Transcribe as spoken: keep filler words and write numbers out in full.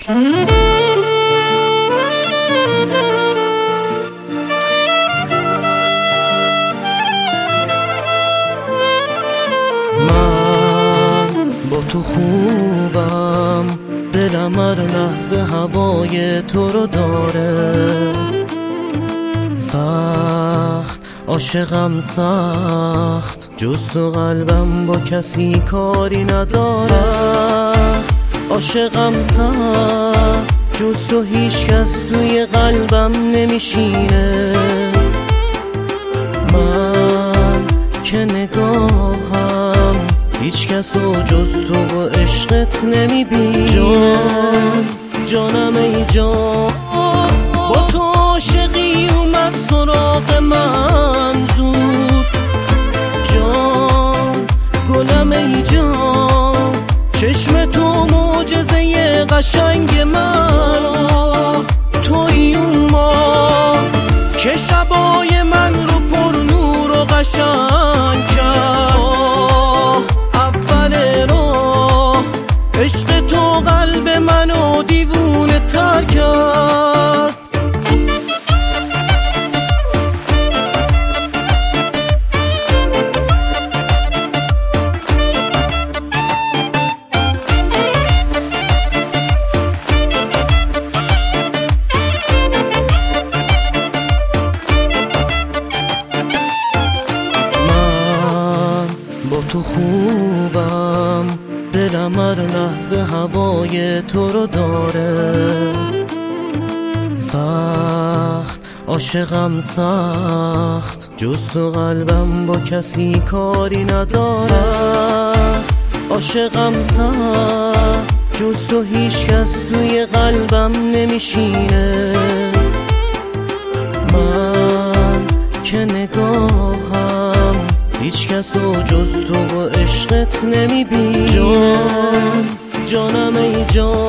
من با تو خوبم، دلم هر لحظه هوای تو رو داره. سخت عاشقم سخت، جز تو قلبم با کسی کاری نداره. سخت عاشقم سخت، جز تو هیچ کس توی قلبم نمیشینه. من که نگاهم هیچ کس و جز تو و عشقت نمیبینه. جان جانم ای جان، با تو عاشقی اومد سراغ من زود. جان گلم ای جان، چشم تو معجزه قشنگ من. توی اون ماه که شبای من رو پر نور و قشنگ کرد. اول راه عشق تو قلب منو دیوونه تر کرد. با تو خوبم، دلم هر لحظه هوای تو رو داره. سخت عاشقم سخت، جز تو قلبم با کسی کاری نداره. سخت عاشقم سخت، جز تو هیچ کس توی قلبم نمیشینه. من که نگاهم هیچ کس و جز تو و عشقت نمیبینه. جان جانم ای جان،